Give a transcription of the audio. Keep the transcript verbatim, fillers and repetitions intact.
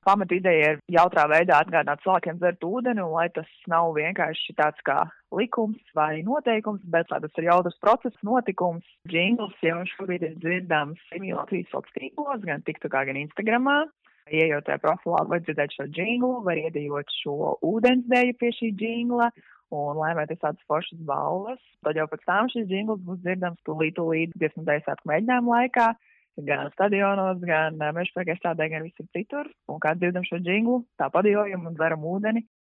Pamat ideja ir jautrā veidā atgādināt cilvēkiem dzert ūdeni, un lai tas nav vienkārši tāds kā likums vai noteikums, bet lai tas ir jautrs process, notikums. Džingls jau šobrīd ir dzirdams Latvijas sociālos tīklos, gan TikTokā, gan Instagramā. Ejot tajā profilā, var dzirdēt šo džinglu, var iedejot šo ūdensdeju pie šī džingla un laimēt tādas foršas balvas. Tad jau pēc tam šis džingls būs dzirdams tūlīt tūlīt dziesmu deju svētku mēģinājumu laikā. Gan stadionos, gan meža parka iestādē, gan visur citur. Un kā dzirdam šo džinglu, tā padejojumu un dzeram ūdeni.